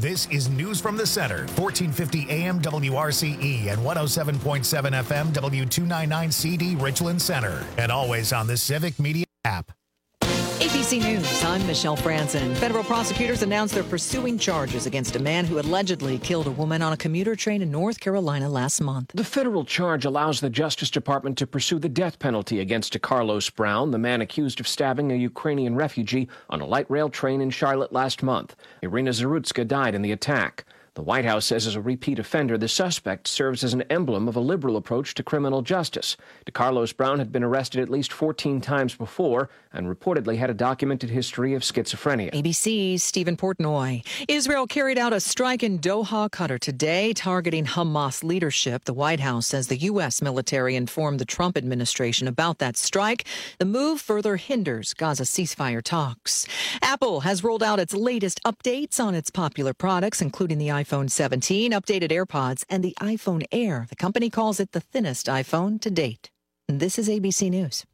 This is News from the Center, 1450 AM WRCE and 107.7 FM W299CD Richland Center, and always on the Civic Media app. ABC News, I'm Michelle Franzen. Federal prosecutors announced they're pursuing charges against a man who allegedly killed a woman on a commuter train in North Carolina last month. The federal charge allows the Justice Department to pursue the death penalty against Carlos Brown, the man accused of stabbing a Ukrainian refugee on a light rail train in Charlotte last month. Irina Zarutska died in the attack. The White House says as a repeat offender, the suspect serves as an emblem of a liberal approach to criminal justice. DeCarlos Brown had been arrested at least 14 times before and reportedly had a documented history of schizophrenia. ABC's Stephen Portnoy. Israel carried out a strike in Doha, Qatar today, targeting Hamas leadership. The White House says the U.S. military informed the Trump administration about that strike. The move further hinders Gaza ceasefire talks. Apple has rolled out its latest updates on its popular products, including the iPhone 17, updated AirPods, and the iPhone Air. The company calls it the thinnest iPhone to date. This is ABC News.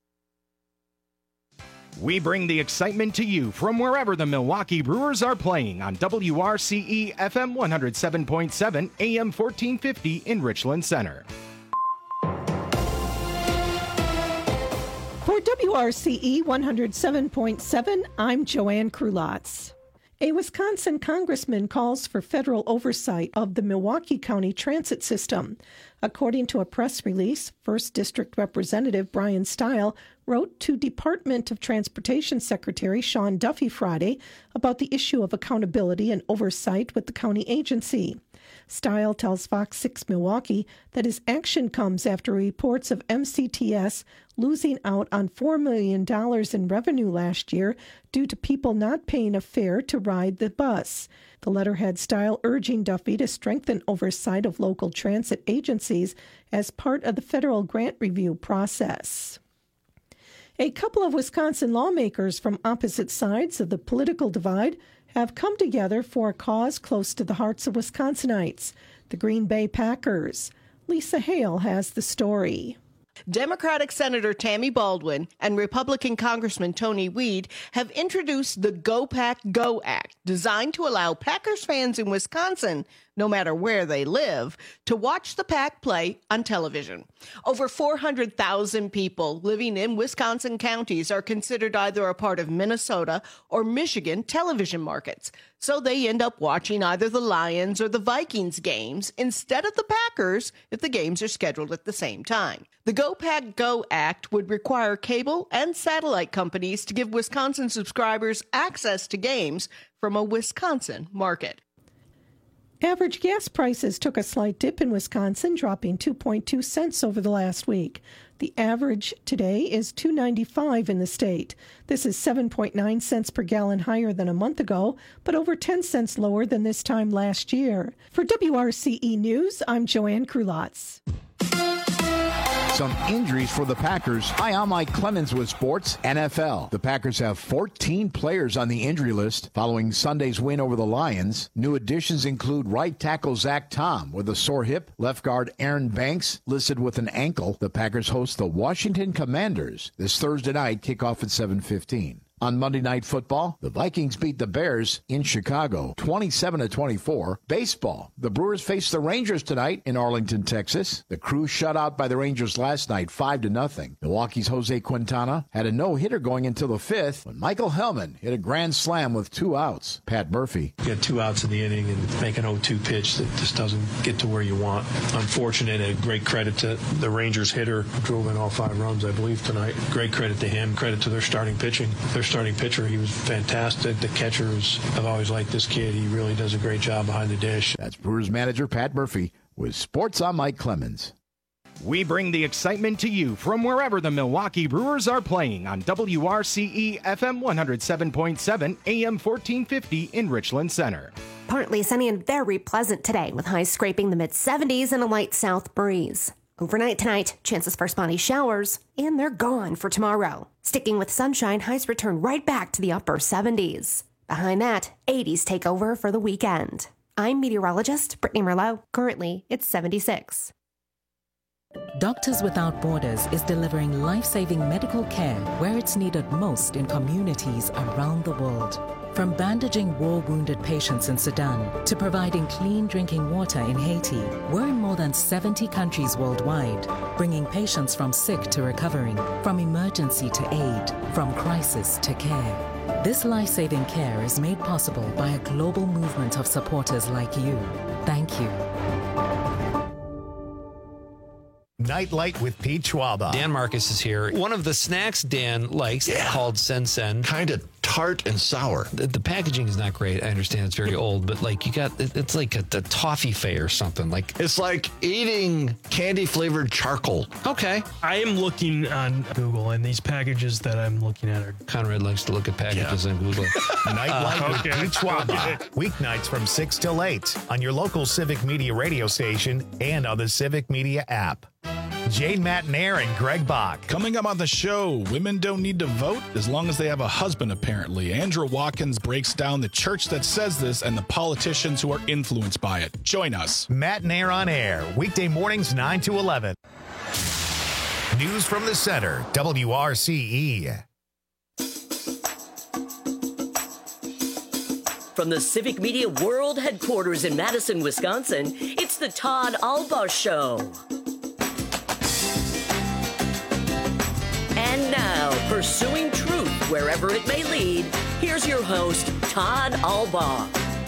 We bring the excitement to you from wherever the Milwaukee Brewers are playing on WRCE FM 107.7 AM 1450 in Richland Center. For WRCE 107.7, I'm Joanne Krulotz. A Wisconsin congressman calls for federal oversight of the Milwaukee County transit system. According to a press release, 1st District Representative Brian Stile wrote to Department of Transportation Secretary Sean Duffy Friday about the issue of accountability and oversight with the county agency. Stile tells Fox 6 Milwaukee that his action comes after reports of MCTS losing out on $4 million in revenue last year due to people not paying a fare to ride the bus. The letter had Stile urging Duffy to strengthen oversight of local transit agencies as part of the federal grant review process. A couple of Wisconsin lawmakers from opposite sides of the political divide have come together for a cause close to the hearts of Wisconsinites, the Green Bay Packers. Lisa Hale has the story. Democratic Senator Tammy Baldwin and Republican Congressman Tony Weed have introduced the Go Pack Go Act, designed to allow Packers fans in Wisconsin, no matter where they live, to watch the Pack play on television. Over 400,000 people living in Wisconsin counties are considered either a part of Minnesota or Michigan television markets, so they end up watching either the Lions or the Vikings games instead of the Packers if the games are scheduled at the same time. The Go Pack Go Act would require cable and satellite companies to give Wisconsin subscribers access to games from a Wisconsin market. Average gas prices took a slight dip in Wisconsin, dropping 2.2 cents over the last week. The average today is $2.95 in the state. This is 7.9 cents per gallon higher than a month ago, but over 10 cents lower than this time last year. For WRCE News, I'm Joanne Krulotz. Some injuries for the Packers. Hi, I'm Mike Clemens with Sports NFL. The Packers have 14 players on the injury list following Sunday's win over the Lions. New additions include right tackle Zach Tom with a sore hip, left guard Aaron Banks listed with an ankle. The Packers host the Washington Commanders this Thursday night, kickoff at 7:15. On Monday Night Football, the Vikings beat the Bears in Chicago, 27-24. Baseball, the Brewers face the Rangers tonight in Arlington, Texas. The Crew shut out by the Rangers last night, 5-0. Milwaukee's Jose Quintana had a no-hitter going until the fifth when Michael Hellman hit a grand slam with 2 outs. Pat Murphy. You got 2 outs in the inning and make an 0-2 pitch that just doesn't get to where you want. Unfortunate, and great credit to the Rangers hitter who drove in all 5 runs, I believe, tonight. Great credit to him. Credit to their starting pitching. Their starting pitcher, he was fantastic. The catchers, I've always liked this kid. He really does a great job behind the dish. That's Brewers manager Pat Murphy with Sports. I'm Mike Clemens. We bring the excitement to you from wherever the Milwaukee Brewers are playing on WRCE FM 107.7 AM 1450 in Richland Center. Partly sunny and very pleasant today with highs scraping the mid-70s and a light south breeze. Overnight tonight, chances for spotty showers, and they're gone for tomorrow. Sticking with sunshine, highs return right back to the upper 70s. Behind that, 80s take over for the weekend. I'm meteorologist Brittany Merlot. Currently, it's 76. Doctors Without Borders is delivering life-saving medical care where it's needed most in communities around the world. From bandaging war-wounded patients in Sudan to providing clean drinking water in Haiti, we're in more than 70 countries worldwide, bringing patients from sick to recovering, from emergency to aid, from crisis to care. This life-saving care is made possible by a global movement of supporters like you. Thank you. Nightlight with Pete Schwaba. Dan Marcus is here. One of the snacks Dan likes called Sen. Kind of tart and sour. The packaging is not great. I understand it's very old, but like it's like a toffee fay or something. Like it's like eating candy flavored charcoal. Okay. I am looking on Google, and these packages that I'm looking at are... Conrad likes to look at packages on Google. Nightlight with Pete Schwaba. Weeknights from 6 till 8 on your local Civic Media radio station and on the Civic Media app. Jane Matnair and Greg Bach. Coming up on the show, women don't need to vote as long as they have a husband, apparently. Andrew Watkins breaks down the church that says this and the politicians who are influenced by it. Join us. Matnair on air, weekday mornings 9 to 11. News from the center, WRCE. From the Civic Media World Headquarters in Madison, Wisconsin, it's the Todd Albaugh Show. And now, pursuing truth wherever it may lead, here's your host, Todd Albaugh.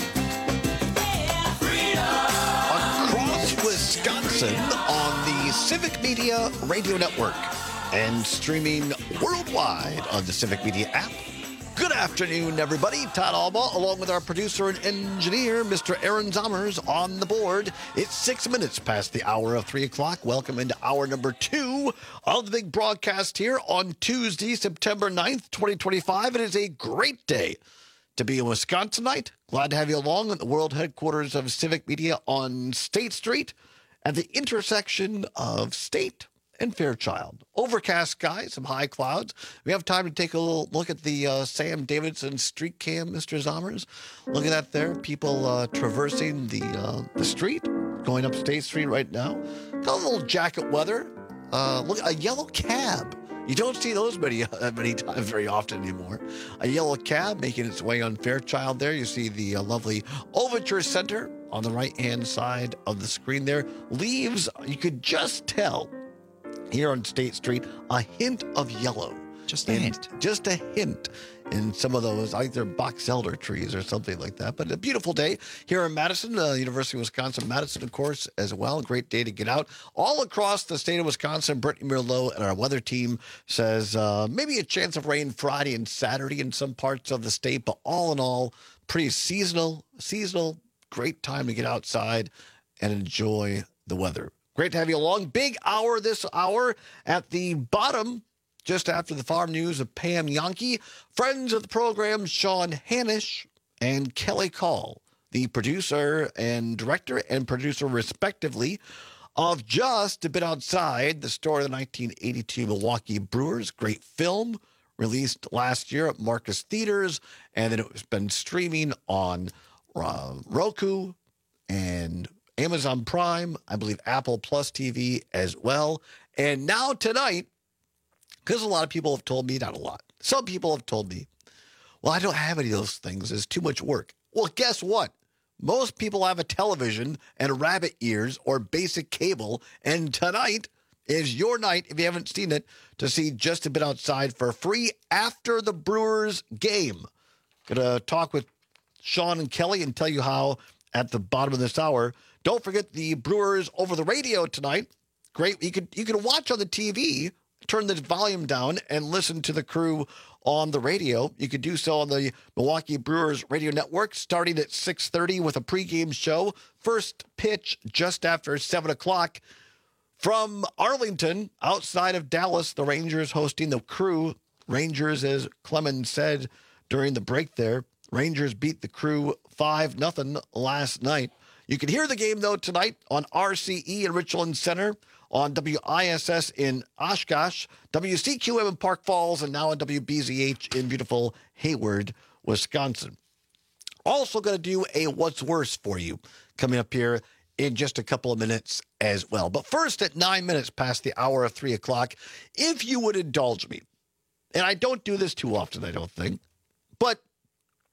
Across Wisconsin on the Civic Media Radio Network and streaming worldwide on the Civic Media app. Good afternoon, everybody. Todd Albaugh, along with our producer and engineer, Mr. Aaron Zommers, on the board. It's 6 minutes past the hour of 3 o'clock. Welcome into hour number 2 of the big broadcast here on Tuesday, September 9th, 2025. It is a great day to be in Wisconsin tonight. Glad to have you along at the world headquarters of Civic Media on State Street at the intersection of State and Fairchild. Overcast skies, some high clouds. We have time to take a little look at the Sam Davidson street cam, Mr. Zommers. Look at that there. People traversing the street, going up State Street right now. Got a little jacket weather. Look, a yellow cab. You don't see those many times very often anymore. A yellow cab making its way on Fairchild there. You see the lovely Overture Center on the right-hand side of the screen there. Leaves, you could just tell, here on State Street, a hint of yellow. Just a hint. Just a hint in some of those, either box elder trees or something like that. But a beautiful day here in Madison, University of Wisconsin-Madison, of course, as well. Great day to get out. All across the state of Wisconsin, Brittany Merlot and our weather team says maybe a chance of rain Friday and Saturday in some parts of the state. But all in all, pretty seasonal, great time to get outside and enjoy the weather. Great to have you along. Big hour this hour. At the bottom, just after the farm news of Pam Yonke, friends of the program, Sean Hanisch and Kelly Call, the producer and director and producer, respectively, of Just a Bit Outside, the story of the 1982 Milwaukee Brewers. Great film, released last year at Marcus Theaters, and then it's been streaming on Roku and Amazon Prime, I believe Apple Plus TV as well. And now tonight, because a lot of people have told me, not a lot, some people have told me, well, I don't have any of those things. It's too much work. Well, guess what? Most people have a television and rabbit ears or basic cable. And tonight is your night, if you haven't seen it, to see Just a Bit Outside for free after the Brewers game. Going to talk with Sean and Kelly and tell you how at the bottom of this hour. Don't forget the Brewers over the radio tonight. Great. You can watch on the TV, turn the volume down, and listen to the crew on the radio. You could do so on the Milwaukee Brewers radio network, starting at 6:30 with a pregame show. First pitch just after 7 o'clock. From Arlington, outside of Dallas, the Rangers hosting the Crew. Rangers, as Clemens said during the break there, Rangers beat the Crew 5-0 last night. You can hear the game, though, tonight on RCE in Richland Center, on WISS in Oshkosh, WCQM in Park Falls, and now on WBZH in beautiful Hayward, Wisconsin. Also going to do a What's Worse for you coming up here in just a couple of minutes as well. But first, at 9 minutes past the hour of 3 o'clock, if you would indulge me, and I don't do this too often, I don't think, but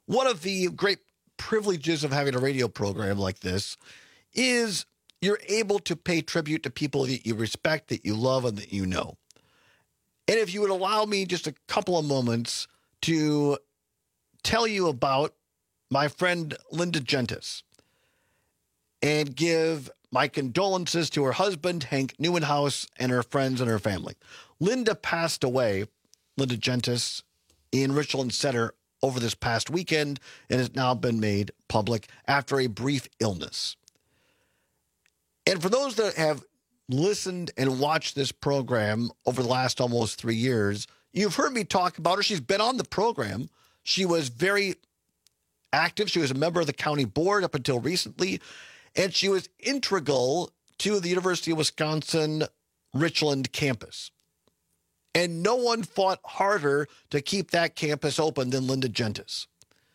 one of the great privileges of having a radio program like this is you're able to pay tribute to people that you respect, that you love, and that you know. And if you would allow me just a couple of moments to tell you about my friend Linda Gentis and give my condolences to her husband, Hank Neuenhaus, and her friends and her family. Linda passed away, Linda Gentis, in Richland Center over this past weekend and has now been made public after a brief illness. And for those that have listened and watched this program over the last almost 3 years, you've heard me talk about her. She's been on the program. She was very active. She was a member of the county board up until recently, and she was integral to the University of Wisconsin Richland campus. And no one fought harder to keep that campus open than Linda Gentis.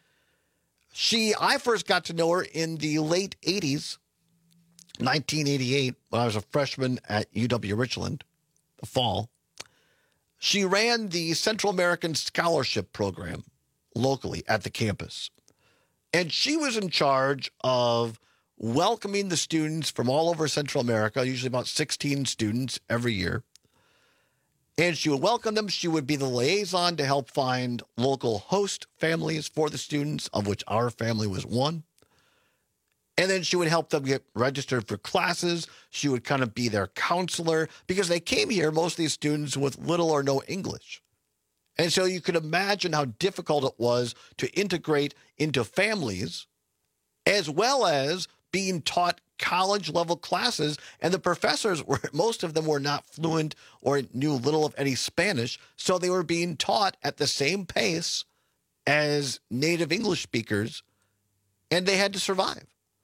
I first got to know her in the late 80s, 1988, when I was a freshman at UW Richland, the fall. She ran the Central American Scholarship Program locally at the campus. And she was in charge of welcoming the students from all over Central America, usually about 16 students every year. And she would welcome them. She would be the liaison to help find local host families for the students, of which our family was one. And then she would help them get registered for classes. She would kind of be their counselor because they came here, most of these students, with little or no English. And so you could imagine how difficult it was to integrate into families as well as being taught college-level classes. And the professors, most of them were not fluent or knew little of any Spanish, so they were being taught at the same pace as native English speakers, and they had to survive.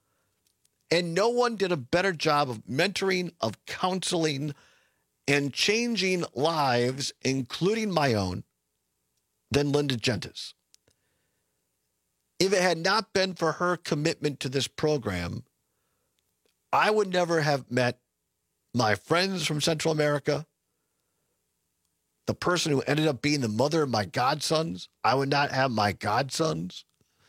And no one did a better job of mentoring, of counseling, and changing lives, including my own, than Linda Gentis. If it had not been for her commitment to this program, I would never have met my friends from Central America, the person who ended up being the mother of my godsons. I would not have my godsons.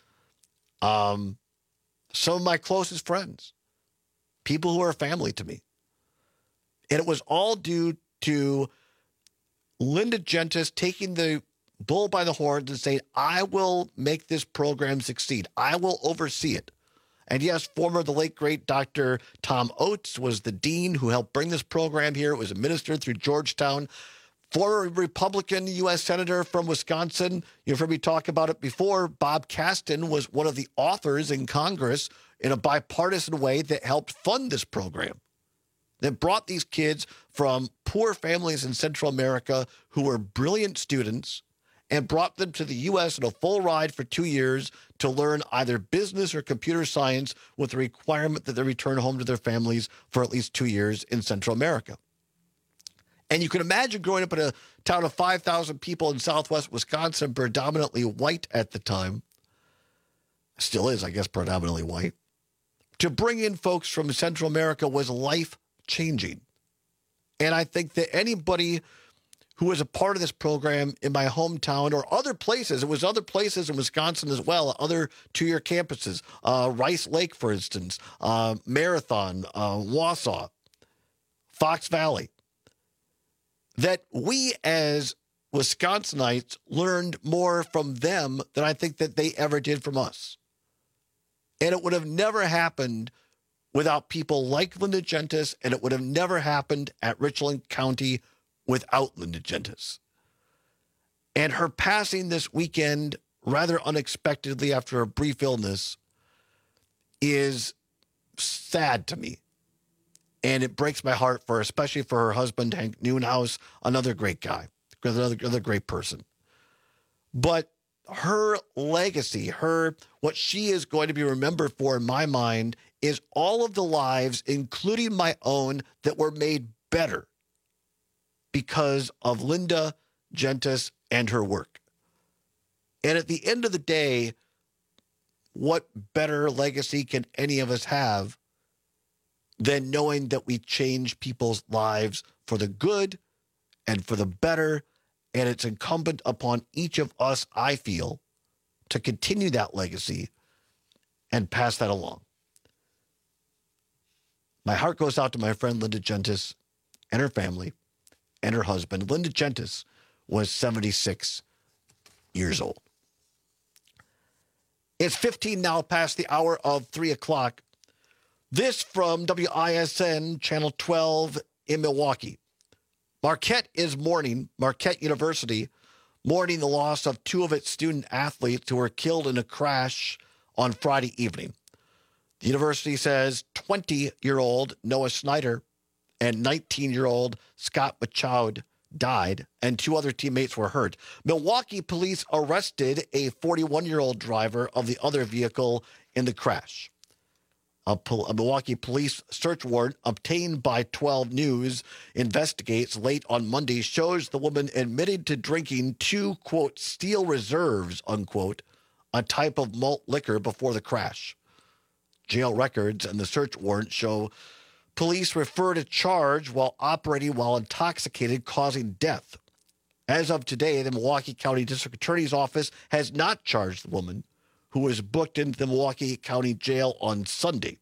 Some of my closest friends, people who are family to me. And it was all due to Linda Gentis taking the bull by the horns and saying, I will make this program succeed. I will oversee it. And yes, the late, great Dr. Tom Oates was the dean who helped bring this program here. It was administered through Georgetown. Former Republican U.S. Senator from Wisconsin, you've heard me talk about it before, Bob Kasten was one of the authors in Congress in a bipartisan way that helped fund this program, that brought these kids from poor families in Central America who were brilliant students and brought them to the U.S. in a full ride for 2 years to learn either business or computer science with the requirement that they return home to their families for at least 2 years in Central America. And you can imagine growing up in a town of 5,000 people in southwest Wisconsin, predominantly white at the time, still is, I guess, predominantly white, to bring in folks from Central America was life-changing. And I think that anybody who was a part of this program in my hometown or other places, it was other places in Wisconsin as well, other two-year campuses, Rice Lake, for instance, Marathon, Wausau, Fox Valley, that we as Wisconsinites learned more from them than I think that they ever did from us. And it would have never happened without people like Linda Gentis, and it would have never happened at Richland County without Linda Gentis. And her passing this weekend, rather unexpectedly after a brief illness, is sad to me. And it breaks my heart for her, especially for her husband, Hank Neuenhaus, another great guy, another great person. But her legacy, what she is going to be remembered for in my mind is all of the lives, including my own, that were made better because of Linda Gentis and her work. And at the end of the day, what better legacy can any of us have than knowing that we change people's lives for the good and for the better? And it's incumbent upon each of us, I feel, to continue that legacy and pass that along. My heart goes out to my friend Linda Gentis and her family and her husband. Linda Gentis was 76 years old. It's 15 now past the hour of 3 o'clock. This from WISN Channel 12 in Milwaukee. Marquette University mourning the loss of two of its student athletes who were killed in a crash on Friday evening. The university says 20-year-old Noah Snyder and 19-year-old Scott Machoud died, and two other teammates were hurt. Milwaukee police arrested a 41-year-old driver of the other vehicle in the crash. A Milwaukee police search warrant obtained by 12 News investigates late on Monday shows the woman admitted to drinking two, quote, steel reserves, unquote, a type of malt liquor before the crash. Jail records and the search warrant show police referred a charge while operating while intoxicated, causing death. As of today, the Milwaukee County District Attorney's Office has not charged the woman, who was booked into the Milwaukee County Jail on Sunday.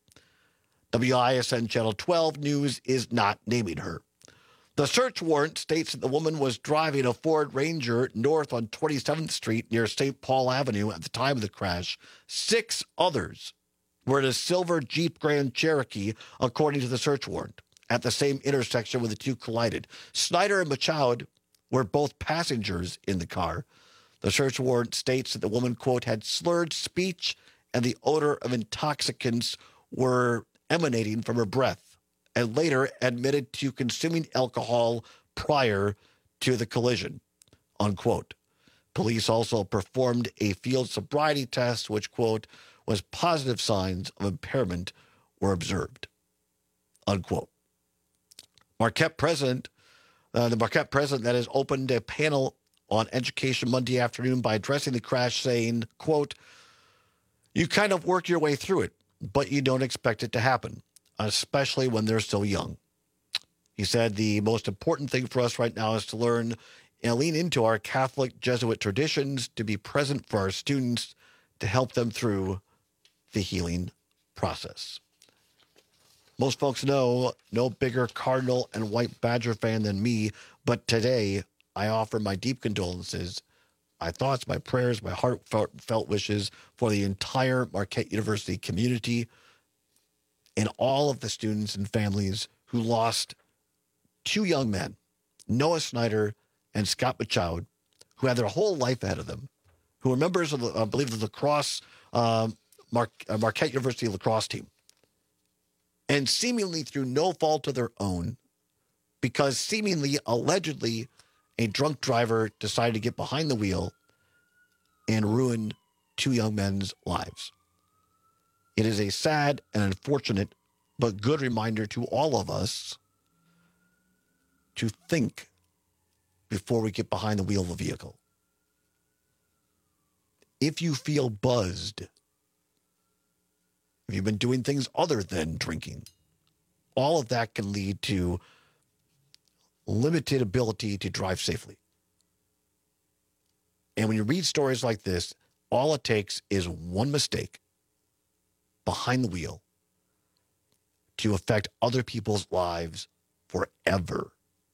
WISN Channel 12 News is not naming her. The search warrant states that the woman was driving a Ford Ranger north on 27th Street near St. Paul Avenue at the time of the crash. 6 others were in a silver Jeep Grand Cherokee, according to the search warrant, at the same intersection where the two collided. Snyder and Machoud were both passengers in the car. The search warrant states that the woman, quote, had slurred speech and the odor of intoxicants were emanating from her breath, and later admitted to consuming alcohol prior to the collision, unquote. Police also performed a field sobriety test, which, quote, was positive signs of impairment were observed, unquote. The Marquette president that has opened a panel on education Monday afternoon by addressing the crash, saying, quote, you kind of work your way through it, but you don't expect it to happen, especially when they're so young. He said the most important thing for us right now is to learn and lean into our Catholic Jesuit traditions, to be present for our students, to help them through the healing process. Most folks know no bigger Cardinal and White Badger fan than me, but today I offer my deep condolences, my thoughts, my prayers, my heartfelt wishes for the entire Marquette University community and all of the students and families who lost two young men, Noah Snyder and Scott Machoud, who had their whole life ahead of them, who were members of, the lacrosse, Marquette University lacrosse team. And seemingly through no fault of their own, because seemingly, allegedly, a drunk driver decided to get behind the wheel and ruin two young men's lives. It is a sad and unfortunate but good reminder to all of us to think before we get behind the wheel of a vehicle. If you feel buzzed, if you've been doing things other than drinking, all of that can lead to limited ability to drive safely. And when you read stories like this, all it takes is one mistake behind the wheel to affect other people's lives forever.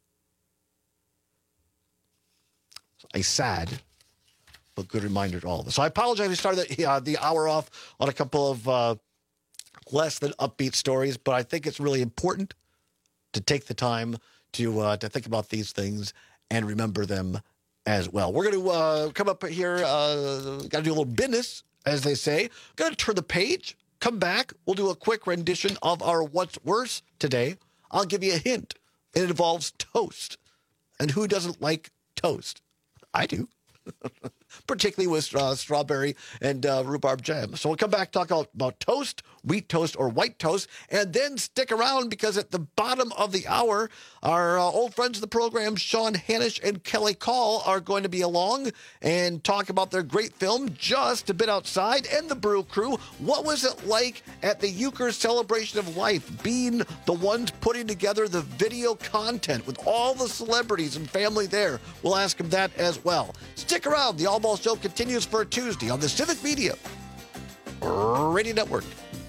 A sad but good reminder to all of us. So I apologize we started the hour off on a couple of less than upbeat stories, but I think it's really important to take the time to think about these things and remember them as well. We're going to come up here, got to do a little business, as they say. Going to turn the page, come back. We'll do a quick rendition of our What's Worse today. I'll give you a hint. It involves toast. And who doesn't like toast? I do. Particularly with strawberry and rhubarb jam. So we'll come back, talk about toast, wheat toast or white toast, and then stick around because at the bottom of the hour, our old friends of the program, Sean Hanish and Kelly Call, are going to be along and talk about their great film, Just a Bit Outside, and the Brew Crew. What was it like at the Euchre Celebration of Life, being the ones putting together the video content with all the celebrities and family there? We'll ask them that as well. Stick around. The All Town Ball Show continues for a Tuesday on the Civic Media Radio Network.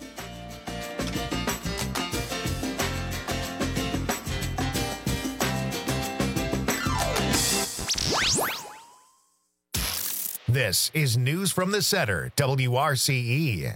This is News from the Center, WRCE.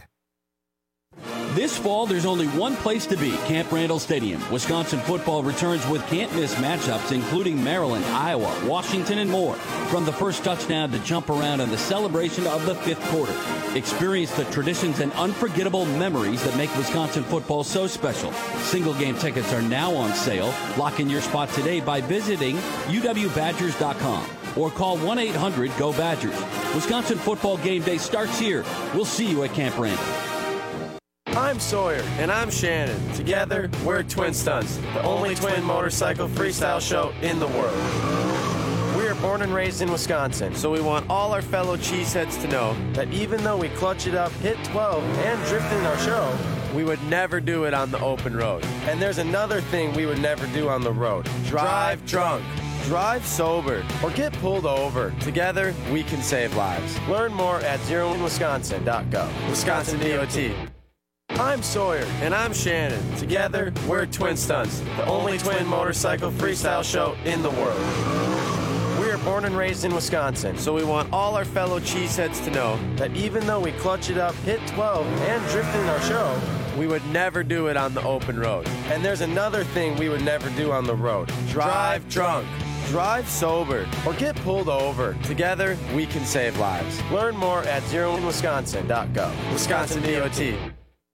This fall, there's only one place to be, Camp Randall Stadium. Wisconsin football returns with can't-miss matchups, including Maryland, Iowa, Washington, and more. From the first touchdown to jump around in the celebration of the fifth quarter. Experience the traditions and unforgettable memories that make Wisconsin football so special. Single-game tickets are now on sale. Lock in your spot today by visiting uwbadgers.com or call 1-800-GO-BADGERS. Wisconsin football game day starts here. We'll see you at Camp Randall. I'm Sawyer. And I'm Shannon. Together, we're Twin Stunts, the only twin motorcycle freestyle show in the world. We are born and raised in Wisconsin, so we want all our fellow cheeseheads to know that even though we clutch it up, hit 12, and drift in our show, we would never do it on the open road. And there's another thing we would never do on the road. Drive drunk. Drive sober or get pulled over. Together, we can save lives. Learn more at zeroinwisconsin.gov. Wisconsin DOT. I'm Sawyer. And I'm Shannon. Together, we're Twin Stunts, the only twin motorcycle freestyle show in the world. We are born and raised in Wisconsin, so we want all our fellow cheeseheads to know that even though we clutch it up, hit 12, and drift in our show, we would never do it on the open road. And there's another thing we would never do on the road. Drive drunk. Drive sober or get pulled over. Together, we can save lives. Learn more at zeroinwisconsin.gov. Wisconsin DOT.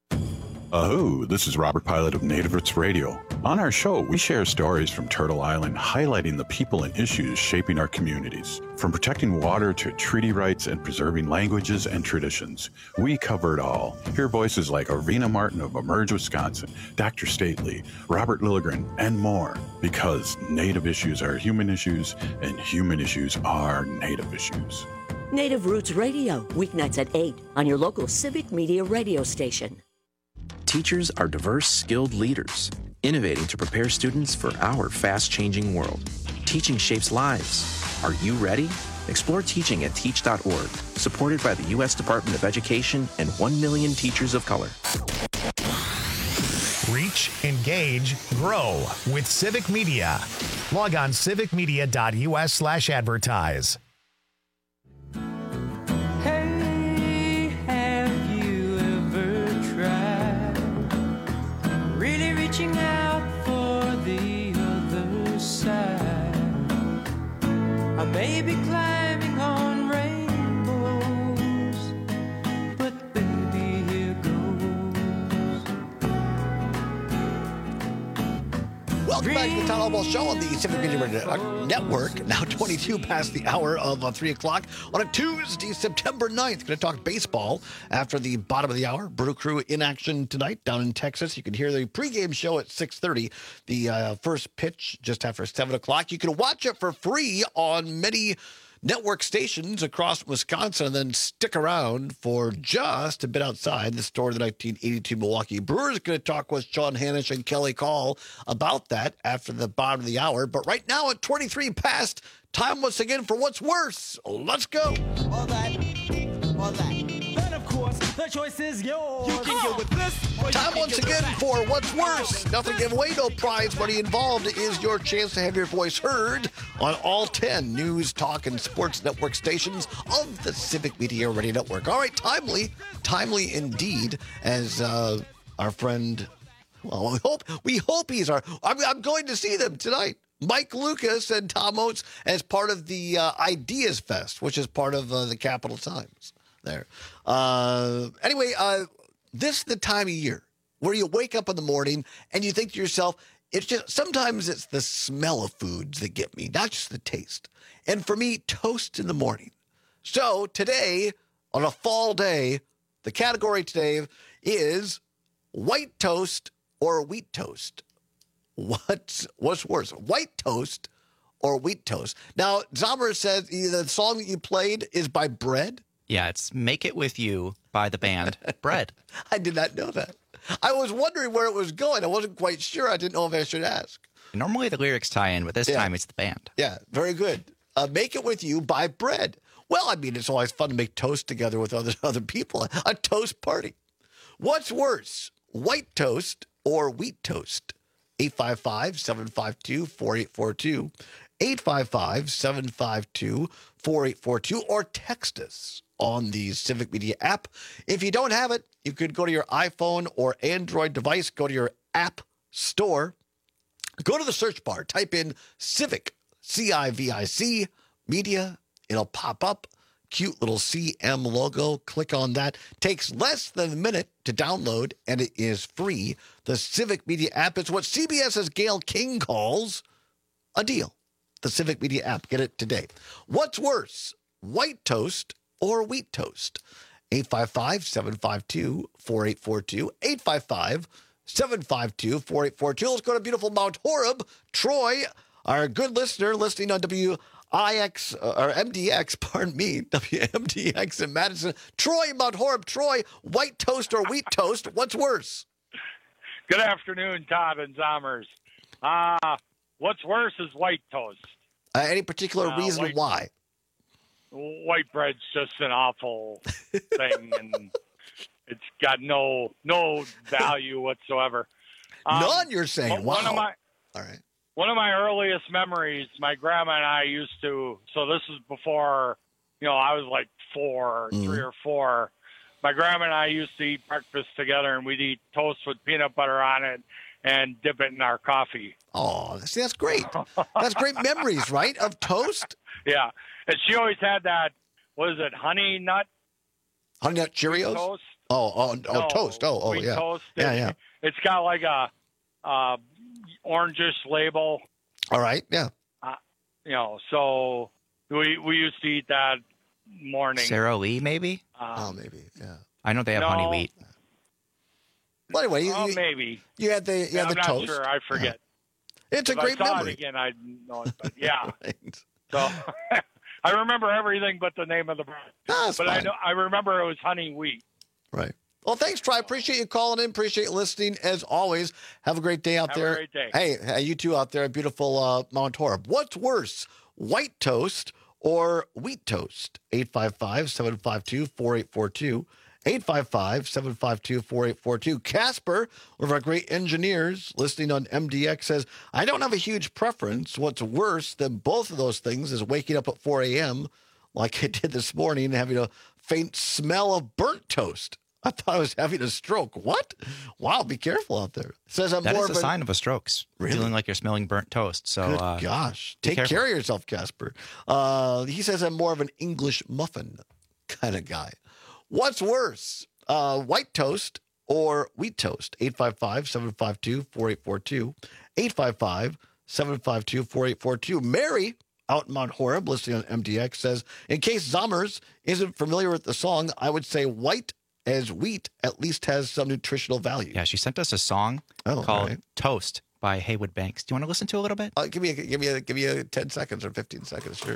Aho, this is Robert Pilot of Native Roots Radio. On our show, we share stories from Turtle Island highlighting the people and issues shaping our communities. From protecting water to treaty rights and preserving languages and traditions, we cover it all. Hear voices like Arvina Martin of Emerge Wisconsin, Dr. Stately, Robert Lilligren, and more. Because Native issues are human issues, and human issues are Native issues. Native Roots Radio, weeknights at 8 on your local Civic Media radio station. Teachers are diverse, skilled leaders, innovating to prepare students for our fast-changing world. Teaching shapes lives. Are you ready? Explore teaching at teach.org, supported by the U.S. Department of Education and 1 million teachers of color. Reach, engage, grow with Civic Media. Log on civicmedia.us/advertise. I may be climbing on rainbows, but baby, here goes. Welcome back to the Town Ball Show on the Civic Media Network. Now 22 past the hour of 3 o'clock on a Tuesday, September 9th. Going to talk baseball after the bottom of the hour. Brew Crew in action tonight down in Texas. You can hear the pregame show at 6:30. The first pitch just after 7 o'clock. You can watch it for free on many network stations across Wisconsin, and then stick around for just a bit outside the store of the 1982 Milwaukee Brewers. Going to talk with Sean Hanisch and Kelly Call about that after the bottom of the hour. But right now at 23 past, time once again for What's Worse. Let's go. All that. Then, of course, the choice is yours. You can go with this. Time once again for What's Worse. Nothing to give away, no prize money involved. Is your chance to have your voice heard on all 10 news, talk, and sports network stations of the Civic Media Radio Network. All right, timely indeed, as our friend, well, we hope he's I'm going to see them tonight. Mike Lucas and Tom Oates as part of the Ideas Fest, which is part of the Capital Times there. Anyway, this is the time of year where you wake up in the morning and you think to yourself, sometimes it's the smell of foods that get me, not just the taste. And for me, toast in the morning. So today, on a fall day, the category today is white toast or wheat toast. What's worse, white toast or wheat toast? Now, Zomer says the song that you played is by Bread. Yeah, it's Make It With You by the band Bread. I did not know that. I was wondering where it was going. I wasn't quite sure. I didn't know if I should ask. Normally the lyrics tie in, but this time it's the band. Yeah, very good. Make It With You by Bread. Well, I mean, it's always fun to make toast together with other people. A toast party. What's worse, white toast or wheat toast? 855-752-4842. 855-752-4842. Or text us on the Civic Media app. If you don't have it, you could go to your iPhone or Android device, go to your app store, go to the search bar, type in Civic, C-I-V-I-C, Media. It'll pop up. Cute little CM logo. Click on that. Takes less than a minute to download, and it is free. The Civic Media app is what CBS's Gayle King calls a deal. The Civic Media app. Get it today. What's worse, white toast or wheat toast? 855-752-4842. 855-752-4842. Let's go to beautiful Mount Horeb. Troy, our good listener, listening on MDX, pardon me, WMDX in Madison. Troy, Mount Horeb. Troy, white toast or wheat toast, what's worse? Good afternoon, Todd and Zommers. What's worse is white toast. Any particular reason why? White bread's just an awful thing, and it's got no value whatsoever. None, you're saying? Wow. All right. One of my earliest memories, my grandma and I used to, so this is before, I was like 3 or 4. My grandma and I used to eat breakfast together, and we'd eat toast with peanut butter on it and dip it in our coffee. Oh, see, that's great. That's great memories, right, of toast? Yeah. And she always had that, what is it, honey nut? Honey nut Cheerios? Toast? No, toast. Oh, wheat yeah. Toast. Yeah. It's got like a orangish label. All right, yeah. So we used to eat that morning. Sara Lee, maybe? Maybe, yeah. I know they have honey wheat. Well, anyway, maybe. You had the I'm not toast. sure. I forget. Yeah. It's a great if I saw memory. it again, I'd know it. But yeah. Right. So I remember everything but the name of the brand. That's but fine. I remember it was honey wheat. Right. Well, thanks, Troy. Appreciate you calling in. Appreciate you listening, as always. Have a great day out there. Have a great day. Hey, you two out there at beautiful Mount Horeb. What's worse, white toast or wheat toast? 855-752-4842. 855-752-4842. Casper, one of our great engineers listening on MDX, says, I don't have a huge preference. What's worse than both of those things is waking up at 4 a.m. like I did this morning and having a faint smell of burnt toast. I thought I was having a stroke. What? Wow, be careful out there. It says I'm that more is a sign of a stroke. Really? Feeling like you're smelling burnt toast. So, good gosh. Take careful. care of yourself, Casper. He says I'm more of an English muffin kind of guy. What's worse, white toast or wheat toast? 855-752-4842. 855-752-4842. Mary, out in Mount Horeb, listening on MDX, says, in case Zommers isn't familiar with the song, I would say white as wheat at least has some nutritional value. Yeah, she sent us a song called Toast by Haywood Banks. Do you want to listen to a little bit? Give me a 10 seconds or 15 seconds, sure.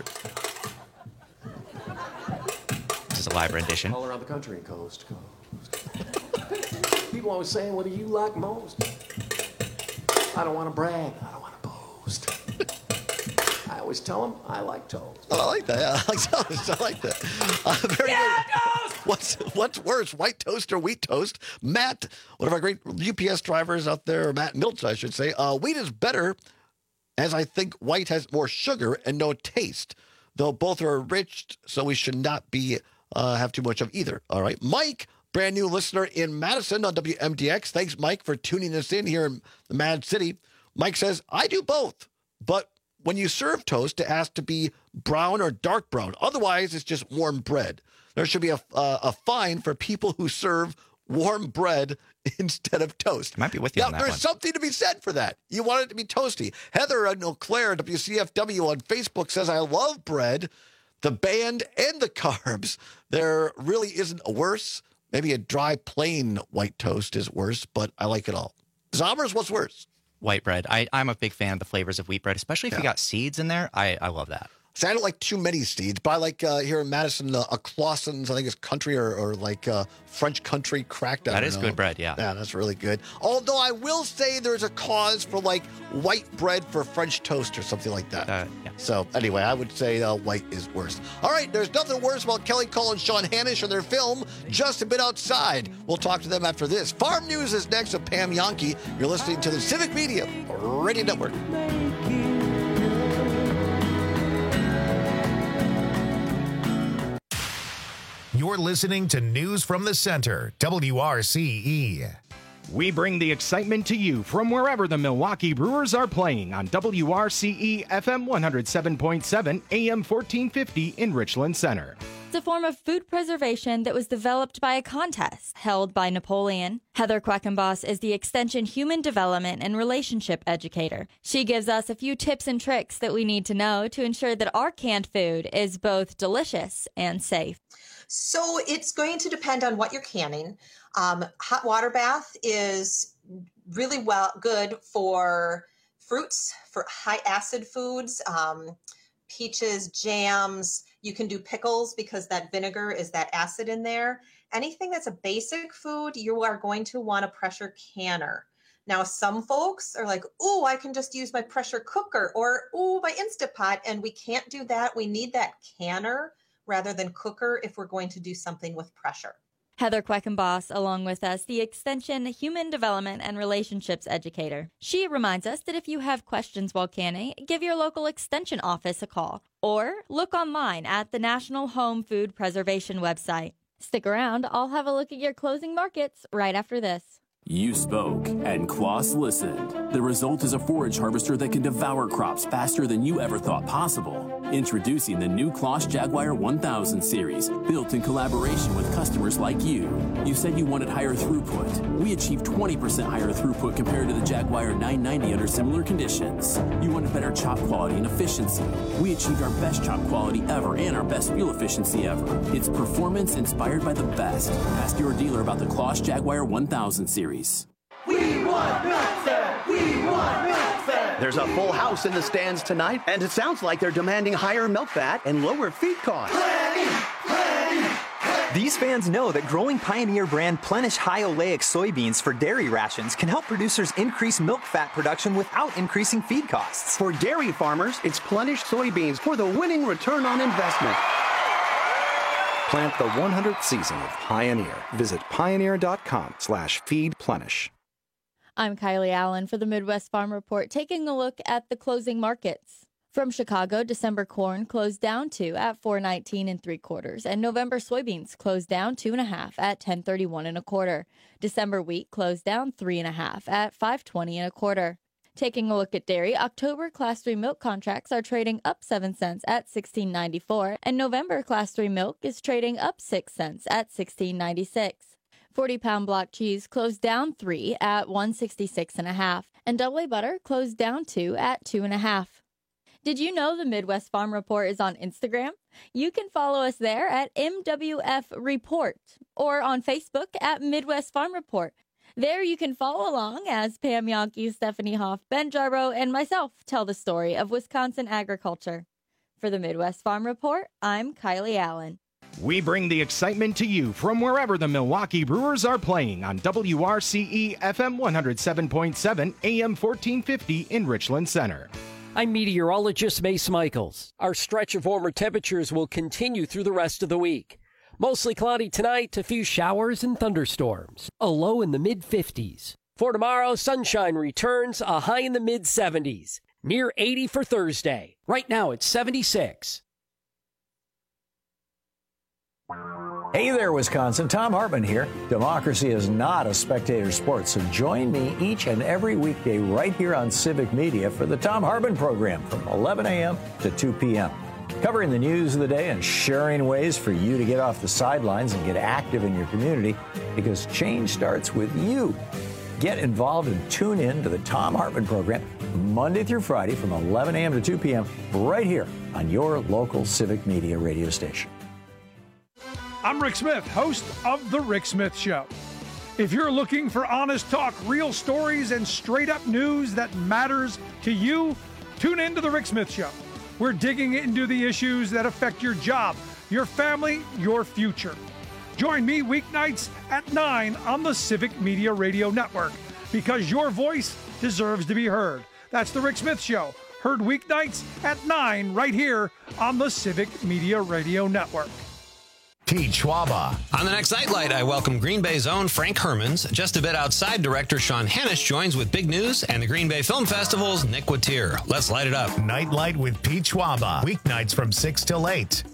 This is a live rendition. All around the country, coast to coast. People always saying, what do you like most? I don't want to brag. I don't want to boast. I always tell them I like toast. Oh, I like that. Yeah, I like toast. I like that. Very good. Toast! What's worse, white toast or wheat toast? Matt, one of our great UPS drivers out there, or Matt Milch, I should say. Wheat is better, as I think white has more sugar and no taste, though both are enriched, so we should not be have too much of either. All right. Mike, brand new listener in Madison on WMDX. Thanks, Mike, for tuning us in here in the Mad City. Mike says, I do both, but when you serve toast, it has to be brown or dark brown. Otherwise, it's just warm bread. There should be a fine for people who serve warm bread instead of toast. I might be with you on that there's one. something to be said for that. You want it to be toasty. Heather and Eau Claire, WCFW on Facebook, says, I love bread, the band, and the carbs. There really isn't a worse. Maybe a dry, plain white toast is worse, but I like it all. Zommers, what's worse? White bread. I'm a big fan of the flavors of wheat bread, especially if you got seeds in there. I love that. See, I don't like too many seeds, but I like here in Madison, a Clausen's, I think it's country or like French country cracked. That is good bread, yeah. Yeah, that's really good. Although I will say there's a cause for like white bread for French toast or something like that. Yeah. So anyway, I would say white is worse. All right, there's nothing worse about Kelly Cole and Sean Hanish and their film, Just a Bit Outside. We'll talk to them after this. Farm News is next with Pam Yonke. You're listening to the Civic Media Radio Network. You're listening to News from the Center, WRCE. We bring the excitement to you from wherever the Milwaukee Brewers are playing on WRCE FM 107.7 AM 1450 in Richland Center. It's a form of food preservation that was developed by a contest held by Napoleon. Heather Queckenboss is the Extension Human Development and Relationship Educator. She gives us a few tips and tricks that we need to know to ensure that our canned food is both delicious and safe. So it's going to depend on what you're canning. Hot water bath is really good for fruits, for high acid foods, peaches, jams. You can do pickles because that vinegar is that acid in there. Anything that's a basic food, you are going to want a pressure canner. Now, some folks are like, oh, I can just use my pressure cooker or, oh, my Instapot, and we can't do that. We need that canner rather than cooker if we're going to do something with pressure. Heather Queckenboss, along with us, the Extension Human Development and Relationships Educator. She reminds us that if you have questions while canning, give your local Extension office a call or look online at the National Home Food Preservation website. Stick around. I'll have a look at your closing markets right after this. You spoke, and Quas listened. The result is a forage harvester that can devour crops faster than you ever thought possible. Introducing the new Kloss Jaguar 1000 series, built in collaboration with customers like you. You said you wanted higher throughput. We achieved 20% higher throughput compared to the Jaguar 990 under similar conditions. You wanted better chop quality and efficiency. We achieved our best chop quality ever and our best fuel efficiency ever. It's performance inspired by the best. Ask your dealer about the Kloss Jaguar 1000 series. We want milk fat! We want milk fat! There's a full house in the stands tonight, and it sounds like they're demanding higher milk fat and lower feed costs. These fans know that growing Pioneer brand Plenish high oleic soybeans for dairy rations can help producers increase milk fat production without increasing feed costs. For dairy farmers, it's Plenish soybeans for the winning return on investment. Plant the 100th season of Pioneer. Visit pioneer.com/feedplenish. I'm Kylie Allen for the Midwest Farm Report, taking a look at the closing markets. From Chicago, December corn closed down at $4.19 3/4, and November soybeans closed down 2.5 at $10.31 1/4. December wheat closed down 3.5 at $5.20 1/4. Taking a look at dairy, October Class 3 milk contracts are trading up 7 cents at $16.94, and November Class 3 milk is trading up 6 cents at $16.96. 40-pound block cheese closed down 3 at $1.66 and double butter closed down 2 at $2.50. Did you know the Midwest Farm Report is on Instagram? You can follow us there at MWF Report or on Facebook at Midwest Farm Report. There you can follow along as Pam Yonke, Stephanie Hoff, Ben Jarbo, and myself tell the story of Wisconsin agriculture. For the Midwest Farm Report, I'm Kylie Allen. We bring the excitement to you from wherever the Milwaukee Brewers are playing on WRCE FM 107.7 AM 1450 in Richland Center. I'm meteorologist Mace Michaels. Our stretch of warmer temperatures will continue through the rest of the week. Mostly cloudy tonight, a few showers and thunderstorms. A low in the mid-50s. For tomorrow, sunshine returns, a high in the mid-70s. Near 80 for Thursday. Right now, it's 76. Hey there, Wisconsin. Tom Hartman here. Democracy is not a spectator sport, so join me each and every weekday right here on Civic Media for the Tom Hartman program from 11 a.m. to 2 p.m. Covering the news of the day and sharing ways for you to get off the sidelines and get active in your community, because change starts with you. Get involved and tune in to the Tom Hartman program Monday through Friday from 11 a.m. to 2 p.m. right here on your local Civic Media radio station. I'm Rick Smith, host of The Rick Smith Show. If you're looking for honest talk, real stories, and straight-up news that matters to you, tune in to The Rick Smith Show. We're digging into the issues that affect your job, your family, your future. Join me weeknights at 9 on the Civic Media Radio Network, because your voice deserves to be heard. That's The Rick Smith Show, heard weeknights at 9 right here on the Civic Media Radio Network. Pete Schwaba. On the next Nightlight, I welcome Green Bay's own Frank Hermans. Just a bit outside, director Sean Hannish joins with big news, and the Green Bay Film Festival's Nick Watier. Let's light it up. Nightlight with Pete Schwaba. Weeknights from 6 till 8.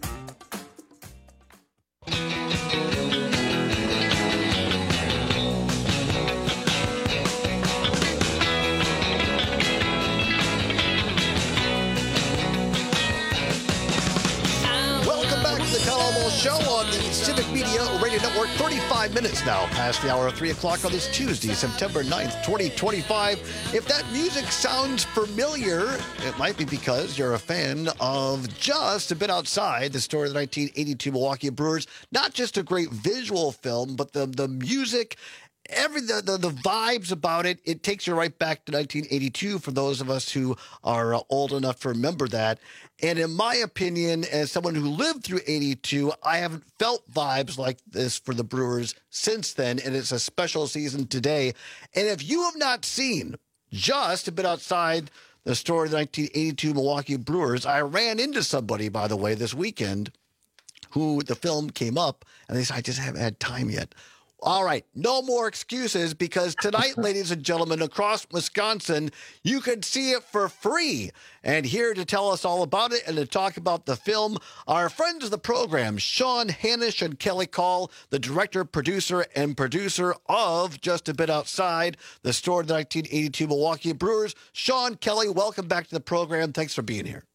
Show on the Civic Media Radio Network. 35 minutes now past the hour of 3 o'clock on this Tuesday, September 9th, 2025. If that music sounds familiar, it might be because you're a fan of Just a Bit Outside, the story of the 1982 Milwaukee Brewers. Not just a great visual film, but the music, the vibes about it, it takes you right back to 1982 for those of us who are old enough to remember that. And in my opinion, as someone who lived through 82, I haven't felt vibes like this for the Brewers since then, and it's a special season today. And if you have not seen Just a Bit Outside, the story of the 1982 Milwaukee Brewers, I ran into somebody, by the way, this weekend who the film came up, and they said, I just haven't had time yet. All right, no more excuses, because tonight, ladies and gentlemen, across Wisconsin, you can see it for free. And here to tell us all about it and to talk about the film, our friends of the program, Sean Hannish and Kelly Call, the director, producer, and producer of Just a Bit Outside, the story of the 1982 Milwaukee Brewers. Sean, Kelly, welcome back to the program. Thanks for being here.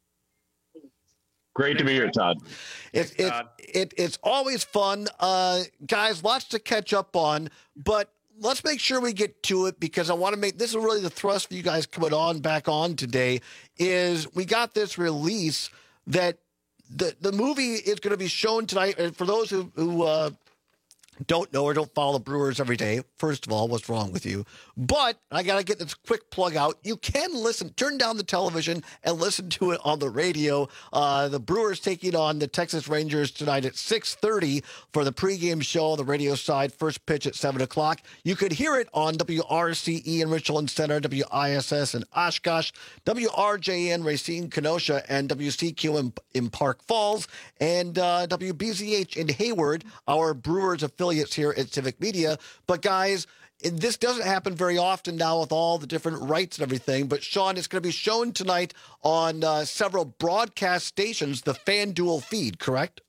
Great to be here, Todd. It's always fun. Guys, lots to catch up on, but let's make sure we get to it, because I want to make this is really the thrust for you guys coming back on today, is we got this release that the movie is going to be shown tonight. And for those who don't know or don't follow the Brewers every day, first of all, what's wrong with you? But I got to get this quick plug out. You can turn down the television and listen to it on the radio. The Brewers taking on the Texas Rangers tonight at 6:30 for the pregame show on the radio side. First pitch at 7 o'clock. You could hear it on WRCE in Richland Center, WISS in Oshkosh, WRJN Racine, Kenosha, and WCQ in Park Falls, and WBZH in Hayward, our Brewers affiliate here at Civic Media. But guys, this doesn't happen very often now with all the different rights and everything. But Sean, it's going to be shown tonight on several broadcast stations, the FanDuel feed, correct?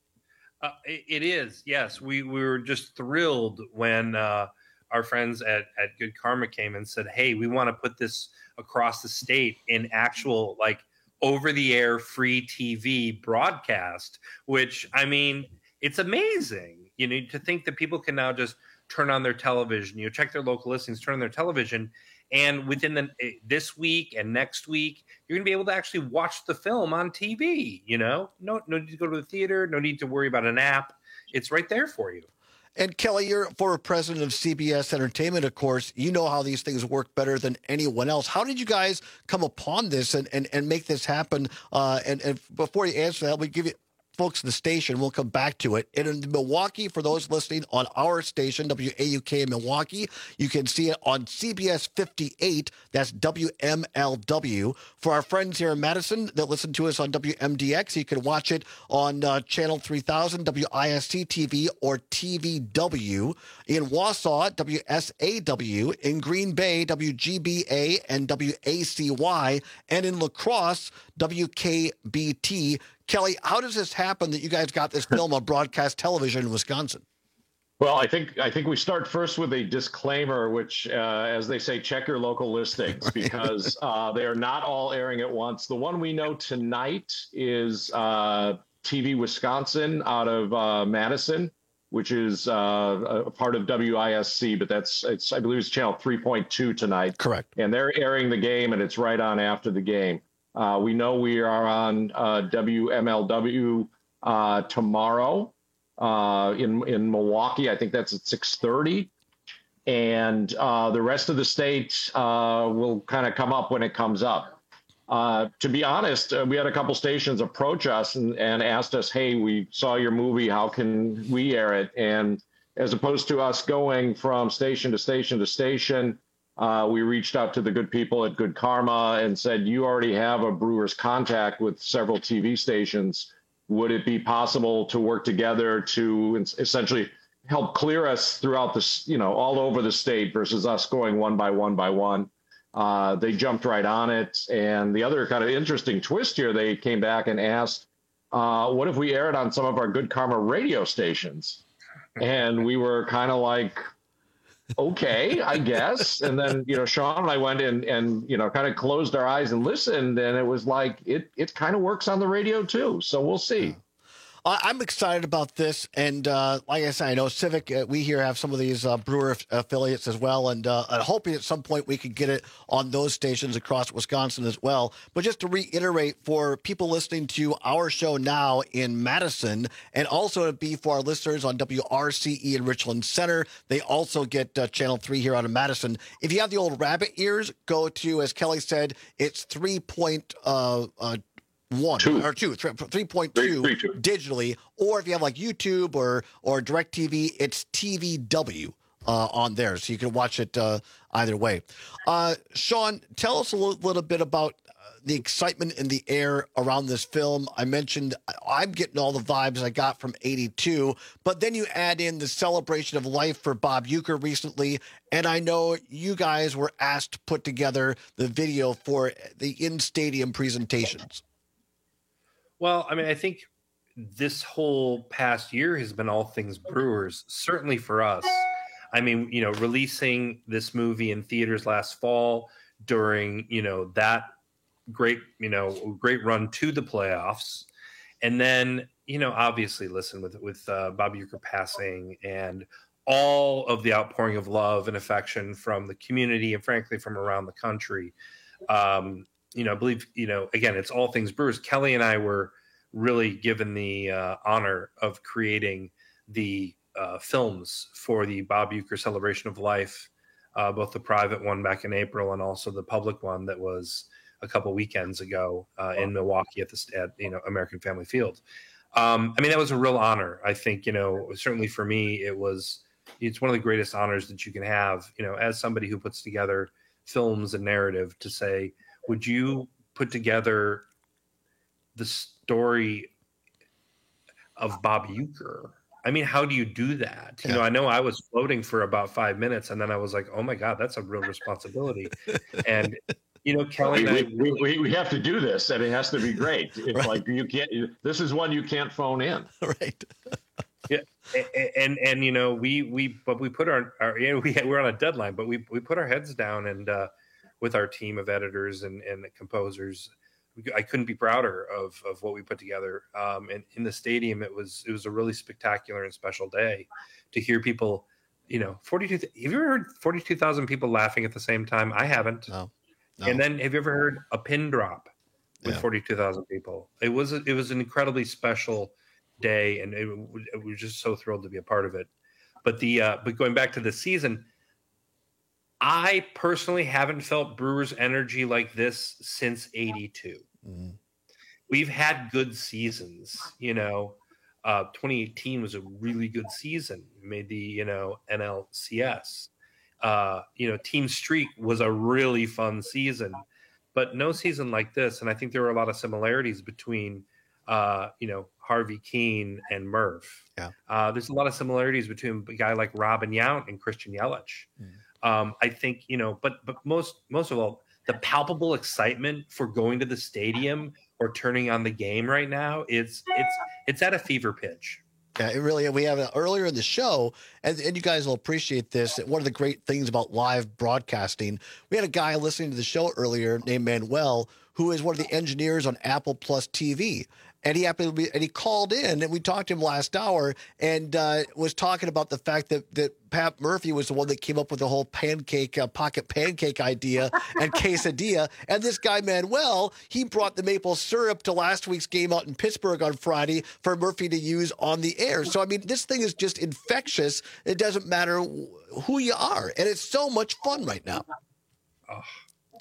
It is, yes. We were just thrilled when our friends at Good Karma came and said, hey, we want to put this across the state in actual, like, over-the-air free TV broadcast, which, I mean, it's amazing. You need to think that people can now just turn on their television, check their local listings, turn on their television, and within this week and next week, you're going to be able to actually watch the film on TV. No need to go to the theater, no need to worry about an app. It's right there for you. And Kelly, you're former president of CBS Entertainment, of course. You know how these things work better than anyone else. How did you guys come upon this and make this happen? And before you answer that, we give you folks in the station, we'll come back to it. And in Milwaukee, for those listening on our station, WAUK in Milwaukee, you can see it on CBS 58. That's WMLW. For our friends here in Madison that listen to us on WMDX, you can watch it on Channel 3000, WISC TV, or TVW. In Wausau, WSAW. In Green Bay, WGBA and WACY. And in La Crosse, WKBT. Kelly, how does this happen that you guys got this film on broadcast television in Wisconsin? Well, I think we start first with a disclaimer, which, as they say, check your local listings, because they are not all airing at once. The one we know tonight is TV Wisconsin out of Madison, which is a part of WISC, but I believe it's channel 3.2 tonight. Correct. And they're airing the game, and it's right on after the game. We know we are on WMLW tomorrow in Milwaukee. I think that's at 6:30. And the rest of the state will kind of come up when it comes up. To be honest, we had a couple stations approach us and asked us, hey, we saw your movie. How can we air it? And as opposed to us going from station to station to station, we reached out to the good people at Good Karma and said, you already have a Brewers contact with several TV stations. Would it be possible to work together to essentially help clear us throughout this, all over the state versus us going one by one by one? They jumped right on it. And the other kind of interesting twist here, they came back and asked, what if we aired on some of our Good Karma radio stations? And we were kind of like, okay, I guess. And then, Sean and I went in and kind of closed our eyes and listened. And it was like, it kind of works on the radio too. So we'll see. I'm excited about this, and like I said, I know Civic, we here have some of these Brewer affiliates as well, and I'm hoping at some point we could get it on those stations across Wisconsin as well. But just to reiterate, for people listening to our show now in Madison, and also to be for our listeners on WRCE in Richland Center, they also get Channel 3 here out of Madison. If you have the old rabbit ears, go to, as Kelly said, it's 3.2 digitally, or if you have like YouTube or DirecTV, it's TVW on there, so you can watch it either way. Sean, tell us a little bit about the excitement in the air around this film. I mentioned I'm getting all the vibes I got from 82, but then you add in the celebration of life for Bob Uecker recently, and I know you guys were asked to put together the video for the in-stadium presentations. Well, I mean, I think this whole past year has been all things Brewers, certainly for us. I mean, releasing this movie in theaters last fall during, that great run to the playoffs. And then, obviously listen with Bob Uecker passing and all of the outpouring of love and affection from the community and frankly from around the country. I believe, again, it's all things Brewers. Kelly and I were really given the honor of creating the films for the Bob Uecker Celebration of Life, both the private one back in April and also the public one that was a couple weekends ago in Milwaukee at American Family Field. I mean, that was a real honor. I think, certainly for me, it's one of the greatest honors that you can have, as somebody who puts together films and narrative, to say, would you put together the story of Bob Uecker? I mean, how do you do that? Yeah. I know I was floating for about 5 minutes, and then I was like, oh my God, that's a real responsibility. And, Kelly and I, we have to do this, and it has to be great. It's right. Like this is one you can't phone in. Right. Yeah. And we put we're on a deadline, but we put our heads down and, with our team of editors and composers, I couldn't be prouder of what we put together. And in the stadium, it was a really spectacular and special day to hear people, 42. Have you ever heard 42,000 people laughing at the same time? I haven't. No. And then have you ever heard a pin drop with 42,000 people? It was an incredibly special day, and it was just so thrilled to be a part of it. But but going back to the season, I personally haven't felt Brewers energy like this since 82. Mm-hmm. We've had good seasons, 2018 was a really good season. We made the, NLCS. Team Streak was a really fun season, but no season like this. And I think there were a lot of similarities between, Harvey Keene and Murph. Yeah. There's a lot of similarities between a guy like Robin Yount and Christian Yelich. Mm. I think, but most of all, the palpable excitement for going to the stadium or turning on the game right now, it's at a fever pitch. Yeah, it really. We have earlier in the show, and you guys will appreciate this. One of the great things about live broadcasting, we had a guy listening to the show earlier named Manuel, who is one of the engineers on Apple Plus TV. And he happened to be, and he called in, and we talked to him last hour, and was talking about the fact that Pat Murphy was the one that came up with the whole pocket pancake idea and quesadilla. And this guy Manuel, he brought the maple syrup to last week's game out in Pittsburgh on Friday for Murphy to use on the air. So I mean, this thing is just infectious. It doesn't matter who you are, and it's so much fun right now. Oh.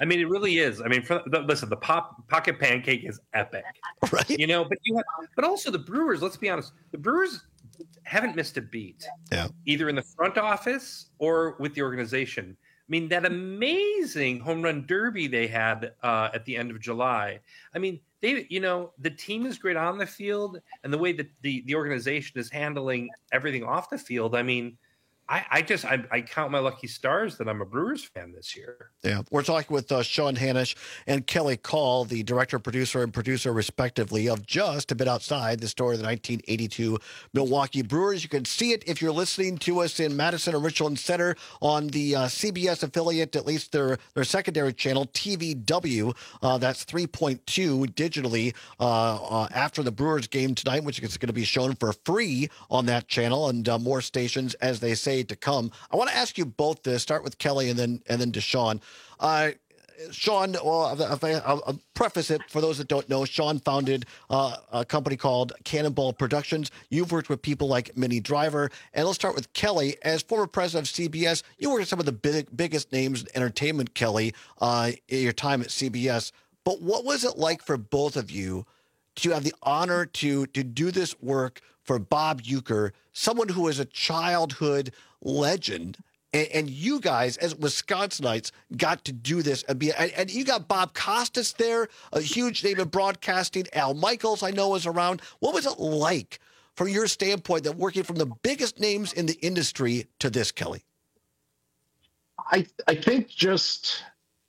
I mean, it really is. I mean, listen, the pocket pancake is epic, right? You know, but also the Brewers. Let's be honest, the Brewers haven't missed a beat, either in the front office or with the organization. I mean, that amazing home run derby they had at the end of July. I mean, the team is great on the field, and the way that the organization is handling everything off the field. I mean, I count my lucky stars that I'm a Brewers fan this year. Yeah, we're talking with Sean Hanisch and Kelly Call, the director, producer, and producer, respectively, of Just a Bit Outside, the story of the 1982 Milwaukee Brewers. You can see it if you're listening to us in Madison or Richland Center on the CBS affiliate, at least their secondary channel, TVW. That's 3.2 digitally after the Brewers game tonight, which is going to be shown for free on that channel, and more stations, as they say, to come. I want to ask you both this. Start with Kelly and then to Sean. Sean, well, I'll preface it for those that don't know. Sean founded a company called Cannonball Productions. You've worked with people like Minnie Driver. And let's start with Kelly. As former president of CBS, you worked with some of the biggest names in entertainment, Kelly, in your time at CBS. But what was it like for both of you to have the honor to do this work for Bob Uecker, someone who is a childhood legend, and you guys, as Wisconsinites, got to do this and you got Bob Costas there, a huge name in broadcasting. Al Michaels, I know, was around. What was it like, from your standpoint, that working from the biggest names in the industry to this, Kelly? I think just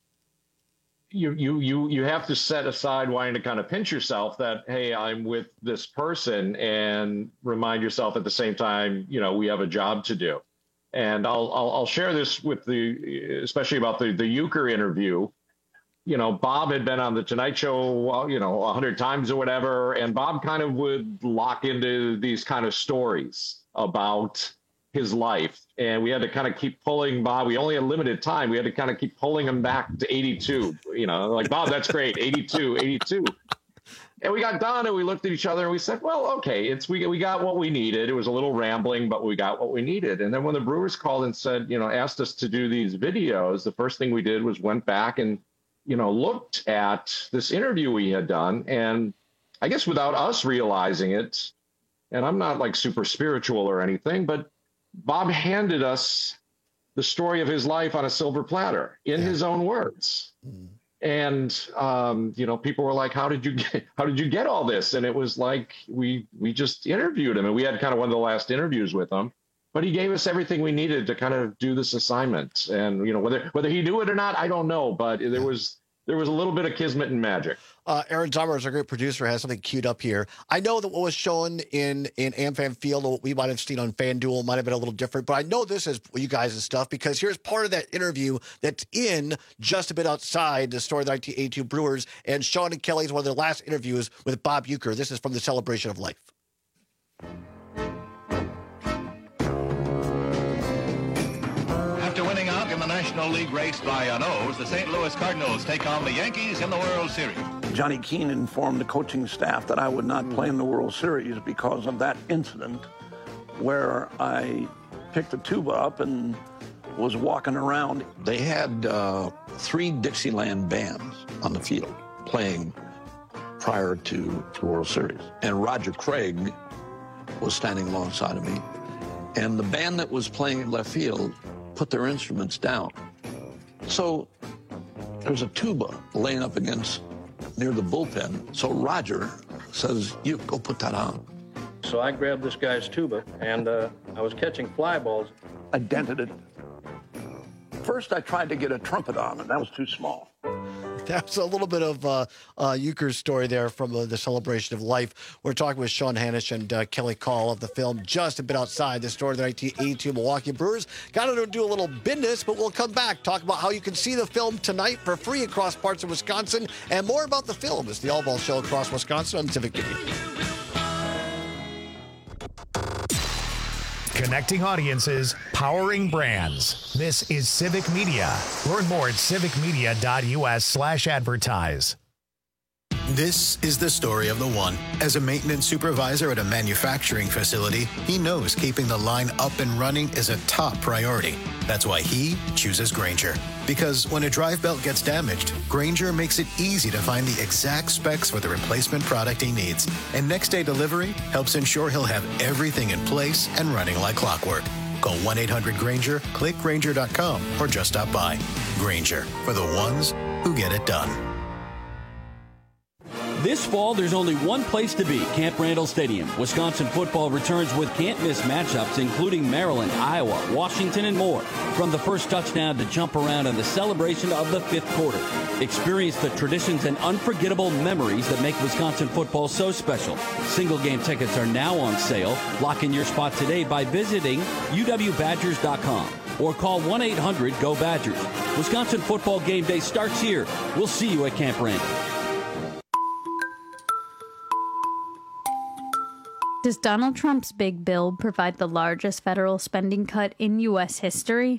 you have to set aside wanting to kind of pinch yourself that, hey, I'm with this person, and remind yourself at the same time, we have a job to do. And I'll share this with especially about the Uecker interview. Bob had been on the Tonight Show, 100 times or whatever, and Bob kind of would lock into these kind of stories about his life. And we had to kind of keep pulling Bob. We only had limited time. We had to kind of keep pulling him back to 82, like, Bob, that's great. 82. And we got done and we looked at each other and we said, well, okay, we got what we needed. It was a little rambling, but we got what we needed. And then when the Brewers called and said, asked us to do these videos, the first thing we did was went back and, looked at this interview we had done. And I guess without us realizing it, and I'm not like super spiritual or anything, but Bob handed us the story of his life on a silver platter in his own words. And, people were like, how did you get all this? And it was like, we just interviewed him, and we had kind of one of the last interviews with him, but he gave us everything we needed to kind of do this assignment. And, whether he knew it or not, I don't know, but there was a little bit of kismet and magic. Aaron Zummers, our great producer, has something queued up here. I know that what was shown in AmFam Field, what we might have seen on FanDuel, might have been a little different, but I know this is you guys' stuff, because here's part of that interview that's in Just a Bit Outside, the story of the 1982 Brewers, and Sean and Kelly's one of their last interviews with Bob Uecker. This is from the Celebration of Life. After winning out in the National League race by an O's, the St. Louis Cardinals take on the Yankees in the World Series. Johnny Keane informed the coaching staff that I would not play in the World Series because of that incident where I picked a tuba up and was walking around. They had 3 Dixieland bands on the field playing prior to the World Series. And Roger Craig was standing alongside of me. And the band that was playing in left field put their instruments down. So there's a tuba laying up against near the bullpen. So Roger says, you go put that on. So I grabbed this guy's tuba, and I was catching fly balls. I dented it. First, I tried to get a trumpet on, and that was too small. That's a little bit of Uecker's story there from the Celebration of Life. We're talking with Sean Hanisch and Kelly Call of the film Just a Bit Outside, the story of the 1982 Milwaukee Brewers. Got to do a little business, but we'll come back, talk about how you can see the film tonight for free across parts of Wisconsin, and more about the film. It's the All Ball Show across Wisconsin on Civic Media. Connecting audiences, powering brands. This is Civic Media. Learn more at civicmedia.us/advertise. This is the story of the one. As a maintenance supervisor at a manufacturing facility, he knows keeping the line up and running is a top priority. That's why he chooses Grainger. Because when a drive belt gets damaged, Grainger makes it easy to find the exact specs for the replacement product he needs. And next-day delivery helps ensure he'll have everything in place and running like clockwork. Call 1-800-GRAINGER, click Grainger.com, or just stop by. Grainger, for the ones who get it done. This fall, there's only one place to be, Camp Randall Stadium. Wisconsin football returns with can't-miss matchups, including Maryland, Iowa, Washington, and more. From the first touchdown to jump around and the celebration of the fifth quarter. Experience the traditions and unforgettable memories that make Wisconsin football so special. Single-game tickets are now on sale. Lock in your spot today by visiting uwbadgers.com or call 1-800-GO-BADGERS. Wisconsin football game day starts here. We'll see you at Camp Randall. Does Donald Trump's big bill provide the largest federal spending cut in U.S. history?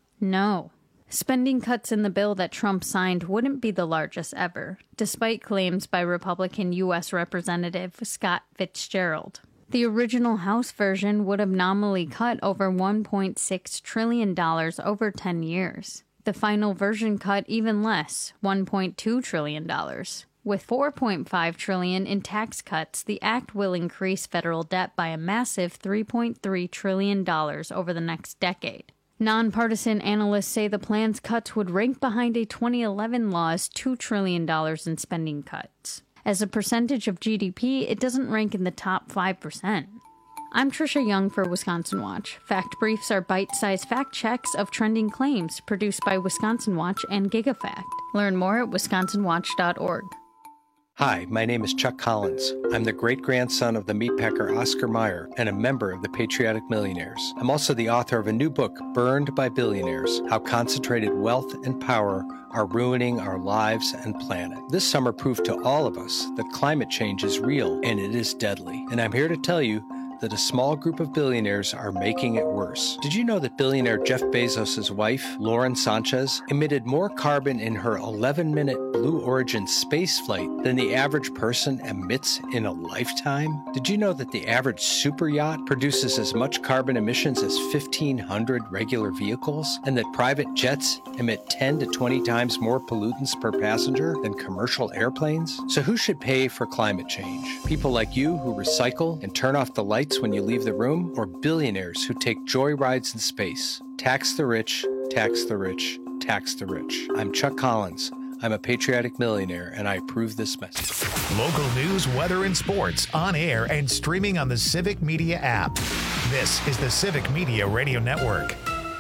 No. Spending cuts in the bill that Trump signed wouldn't be the largest ever, despite claims by Republican U.S. Representative Scott Fitzgerald. The original House version would have nominally cut over $1.6 trillion over 10 years. The final version cut even less, $1.2 trillion. With $4.5 trillion in tax cuts, the act will increase federal debt by a massive $3.3 trillion over the next decade. Nonpartisan analysts say the plan's cuts would rank behind a 2011 law's $2 trillion in spending cuts. As a percentage of GDP, it doesn't rank in the top 5%. I'm Trisha Young for Wisconsin Watch. Fact Briefs are bite-sized fact checks of trending claims produced by Wisconsin Watch and GigaFact. Learn more at wisconsinwatch.org. Hi, my name is Chuck Collins. I'm the great-grandson of the meatpacker Oscar Mayer and a member of the Patriotic Millionaires. I'm also the author of a new book, Burned by Billionaires: How Concentrated Wealth and Power Are Ruining Our Lives and Planet. This summer proved to all of us that climate change is real and it is deadly. And I'm here to tell you that a small group of billionaires are making it worse. Did you know that billionaire Jeff Bezos' wife, Lauren Sanchez, emitted more carbon in her 11-minute Blue Origin space flight than the average person emits in a lifetime? Did you know that the average super yacht produces as much carbon emissions as 1,500 regular vehicles, and that private jets emit 10 to 20 times more pollutants per passenger than commercial airplanes? So who should pay for climate change? People like you who recycle and turn off the lights when you leave the room, or billionaires who take joy rides in space? Tax the rich, tax the rich, tax the rich. I'm Chuck Collins. I'm a patriotic millionaire, and I approve this message. Local news, weather, and sports on air and streaming on the Civic Media app. This is the Civic Media Radio Network.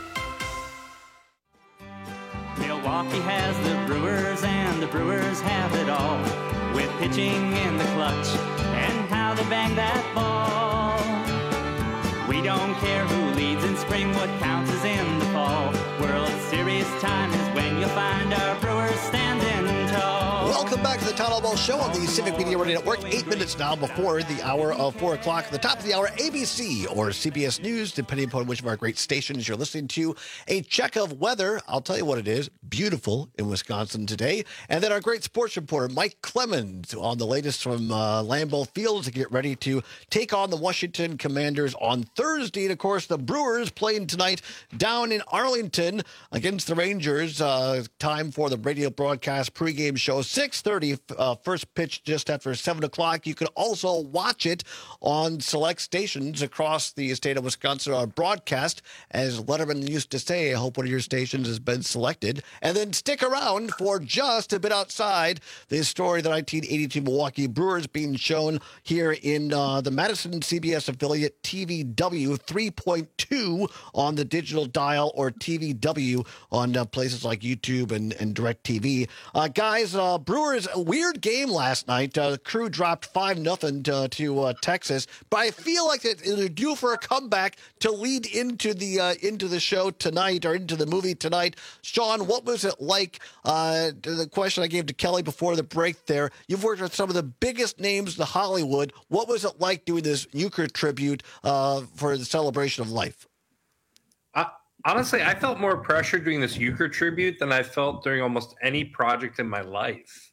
Milwaukee has the Brewers, and the Brewers have it all. With pitching in the clutch and how they bang that ball. We don't care who leads in spring, what counts is in the fall. World Series time is when you'll find our Brewers standing tall. Welcome back to the Town Hall Ball Show on the Civic Media Radio Network. 8 minutes now before the hour of 4 o'clock. At the top of the hour, ABC or CBS News, depending upon which of our great stations you're listening to. A check of weather. I'll tell you what it is. Beautiful in Wisconsin today. And then our great sports reporter, Mike Clemens, on the latest from Lambeau Field to get ready to take on the Washington Commanders on Thursday. And, of course, the Brewers playing tonight down in Arlington against the Rangers. Time for the radio broadcast pregame show. 6:30, first pitch just after 7 o'clock. You can also watch it on select stations across the state of Wisconsin on broadcast. As Letterman used to say, I hope one of your stations has been selected. And then stick around for just a bit outside this story, the 1982 Milwaukee Brewers being shown here in the Madison CBS affiliate TVW 3.2 on the digital dial, or TVW on places like YouTube and DirecTV. Guys, Brewers, a weird game last night. The Crew dropped 5-0 to Texas, but I feel like they're due for a comeback to lead into the show tonight, or into the movie tonight. Sean, what was it like? The question I gave to Kelly before the break there. You've worked with some of the biggest names in Hollywood. What was it like doing this Euchre tribute for the celebration of life? Honestly, I felt more pressure doing this Euchre tribute than I felt during almost any project in my life.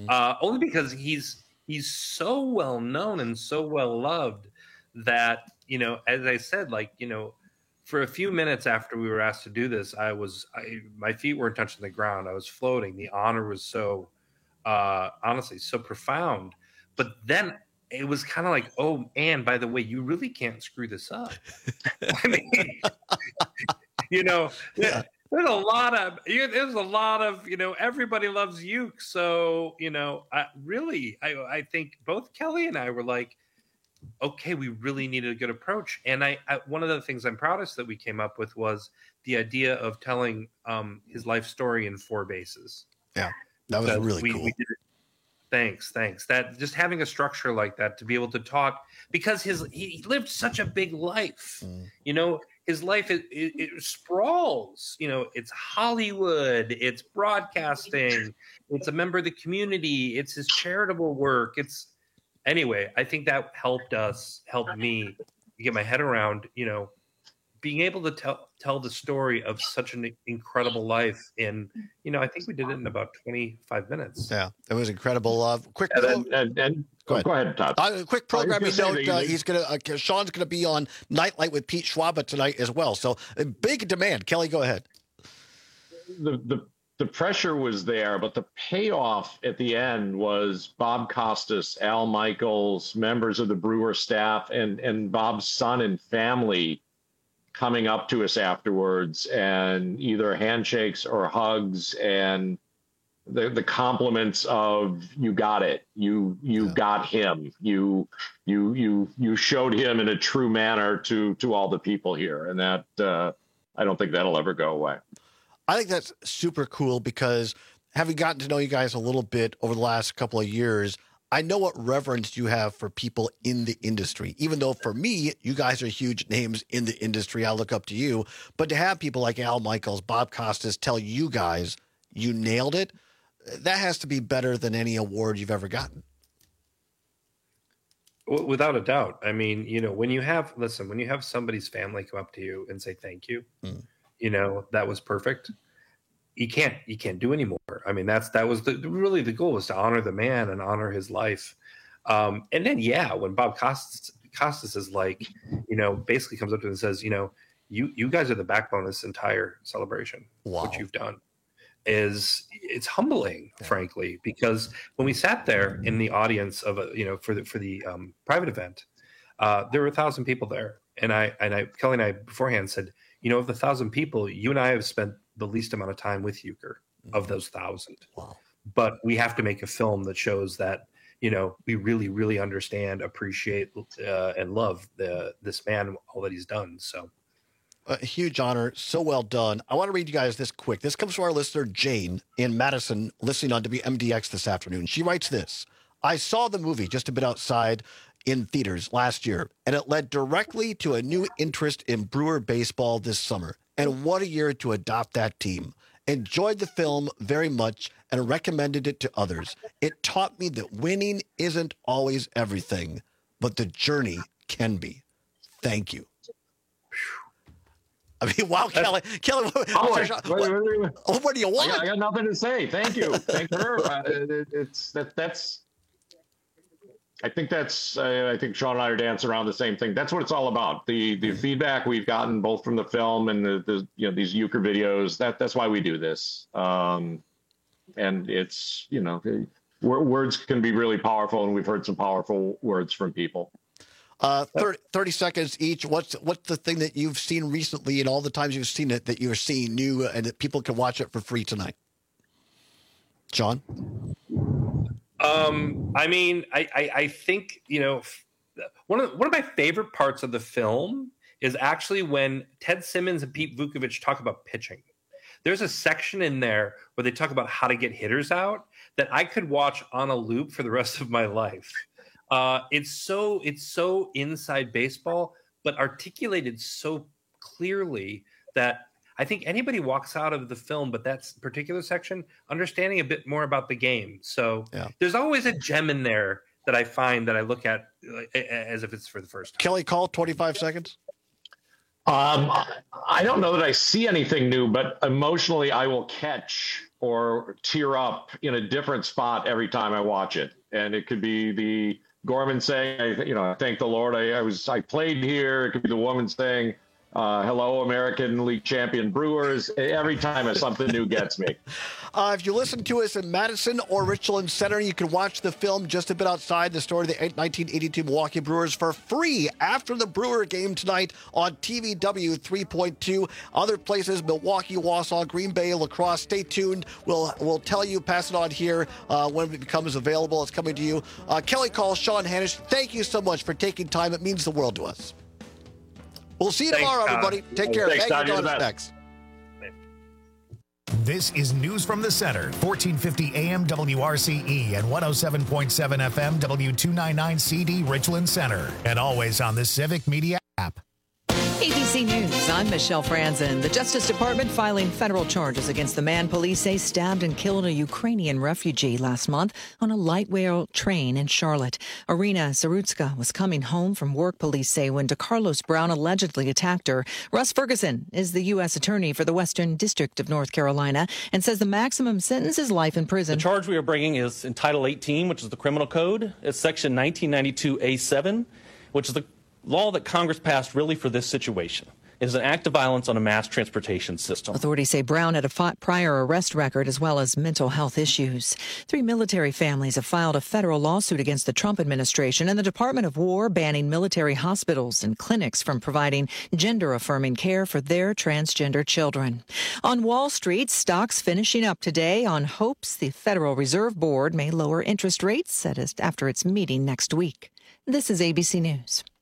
only because he's so well known and so well loved that, as I said, for a few minutes after we were asked to do this, my feet weren't touching the ground. I was floating. The honor was so, honestly, so profound. But then it was kind of like, oh, and by the way, you really can't screw this up. I mean, there's a lot of, everybody loves Uke. So, I think both Kelly and I were like, okay, we really needed a good approach. And I one of the things I'm proudest that we came up with was the idea of telling his life story in 4 bases. Yeah, that was really cool. We did it. Thanks. That just having a structure like that to be able to talk, because he lived such a big life. His life it sprawls. It's Hollywood, it's broadcasting, it's a member of the community, it's his charitable work. Anyway, I think that helped me get my head around, being able to tell the story of such an incredible life in, I think we did it in about 25 minutes. Yeah, it was incredible. Quick, go ahead, Todd. Quick programming note: Sean's gonna be on Nightlight with Pete Schwab tonight as well. So big demand. Kelly, go ahead. The pressure was there, but the payoff at the end was Bob Costas, Al Michaels, members of the Brewer staff, and Bob's son and family coming up to us afterwards, and either handshakes or hugs, and the compliments of "you got it, you got him, you showed him in a true manner to all the people here," and that I don't think that'll ever go away. I think that's super cool because having gotten to know you guys a little bit over the last couple of years, I know what reverence you have for people in the industry. Even though for me, you guys are huge names in the industry, I look up to you. But to have people like Al Michaels, Bob Costas tell you guys you nailed it, that has to be better than any award you've ever gotten. Without a doubt. I mean, when you have somebody's family come up to you and say thank you, that was perfect. You can't do anymore. I mean, that was really the goal, was to honor the man and honor his life. And then, when Bob Costas is like, basically comes up to him and says, you guys are the backbone of this entire celebration. Wow. What you've done it's humbling, frankly, because when we sat there in the audience of for the private event, there were 1,000 people there. And Kelly and I beforehand said, of the 1,000 people, you and I have spent the least amount of time with Euchre of those 1,000. Wow. But we have to make a film that shows that, we really, really understand, appreciate, and love this man, all that he's done. So a huge honor. So well done. I want to read you guys this quick. This comes from our listener, Jane, in Madison, listening on WMDX this afternoon. She writes this: I saw the movie Just a Bit Outside in theaters last year, and it led directly to a new interest in Brewer baseball this summer. And what a year to adopt that team. Enjoyed the film very much and recommended it to others. It taught me that winning isn't always everything, but the journey can be. Thank you. I mean, wow, Kelly, what do you want? I got nothing to say. Thank you. Thank her. I think Sean and I are dancing around the same thing. That's what it's all about. The feedback we've gotten both from the film and these Euchre videos. That's why we do this. And it's words can be really powerful, and we've heard some powerful words from people. 30 seconds each. What's the thing that you've seen recently, and all the times you've seen it, that you're seeing new and that people can watch it for free tonight? Sean? I mean, I think, one of my favorite parts of the film is actually when Ted Simmons and Pete Vukovich talk about pitching. There's a section in there where they talk about how to get hitters out that I could watch on a loop for the rest of my life. It's so inside baseball, but articulated so clearly that I think anybody walks out of the film, but that particular section, understanding a bit more about the game. So There's always a gem in there that I find that I look at as if it's for the first time. Kelly, call 25 seconds. I don't know that I see anything new, but emotionally I will catch or tear up in a different spot every time I watch it. And it could be the Gorman saying, I thank the Lord I played here. It could be the woman saying, hello, American League champion Brewers. Every time something new gets me. If you listen to us in Madison or Richland Center, you can watch the film Just a Bit Outside, the story of the 1982 Milwaukee Brewers for free after the Brewer game tonight on TVW 3.2. Other places, Milwaukee, Wausau, Green Bay, La Crosse. Stay tuned. We'll tell you, pass it on here when it becomes available. It's coming to you. Kelly Call, Sean Hanish, thank you so much for taking time. It means the world to us. We'll see you tomorrow, everybody. Take care. Thanks, Thank you, Don. Don. Next. This is News from the Center, 1450 AM WRCE and 107.7 FM W299CD Richland Center, and always on the Civic Media app. ABC News, I'm Michelle Franzen. The Justice Department filing federal charges against the man police say stabbed and killed a Ukrainian refugee last month on a light rail train in Charlotte. Irina Zarutska was coming home from work, police say, when DeCarlos Brown allegedly attacked her. Russ Ferguson is the U.S. attorney for the Western District of North Carolina and says the maximum sentence is life in prison. The charge we are bringing is in Title 18, which is the criminal code. It's Section 1992A7, which is the law that Congress passed really for this situation. It is an act of violence on a mass transportation system. Authorities say Brown had a prior arrest record as well as mental health issues. 3 military families have filed a federal lawsuit against the Trump administration and the Department of War, banning military hospitals and clinics from providing gender-affirming care for their transgender children. On Wall Street, stocks finishing up today on hopes the Federal Reserve Board may lower interest rates after its meeting next week. This is ABC News.